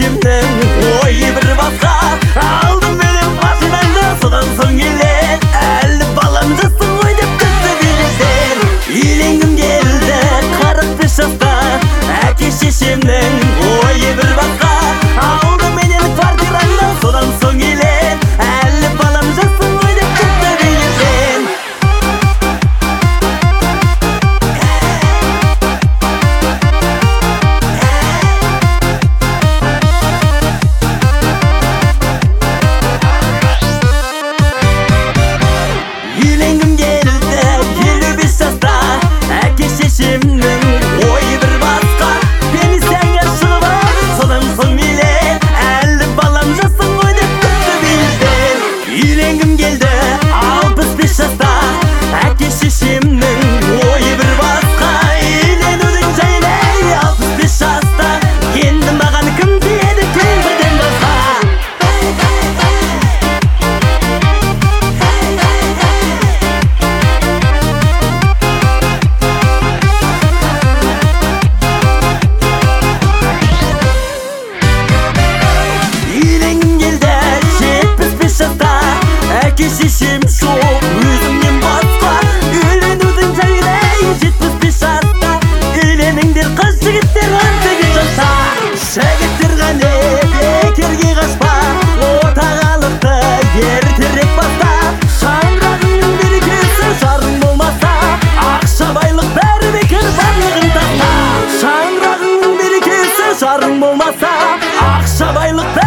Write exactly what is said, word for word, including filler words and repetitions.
шешімнің ойы бір басқа. Алдым менен машинаңды, содан соң еле әлі балам жассың ғой деп күтті билесен. Үйленгім келді қырық бес жаста, әке шешемнің ойы бір басқа. Алдым менен квартираңды, содан соң еле әлі балам жассың ғой деп күтті билесен. Үйленгім келді елу бес жаста, әке шешемнің ойы бір басқа. Пенсияңа шығып ал, содан соң еле әлі балам жассың ғой деп күтті билесен. Үйленгім келді алпыс бес жаста, әке шешемнің ойы бір басқа. Үйленудің жайлы алпыс бес жаста, енді маған кім тиеді кемпірден басқа. Үйленгім келді жетпіс бес жаста, әке шешем жоқ өзімнен басқа. Үйленудің жайлы жетпіс бес жаста, үйленіңдер қыз жігіттер он сегіз жаста. Жігіттер ғане бекерге қашпа, отағалықты ертерек баста. Шаңырағыңның берекесі жарың болмаса, ақша байлық бәрі бекер барлығын таста. Шаңырағыңның берекесі жарың болмаса, ақша байлық бәрі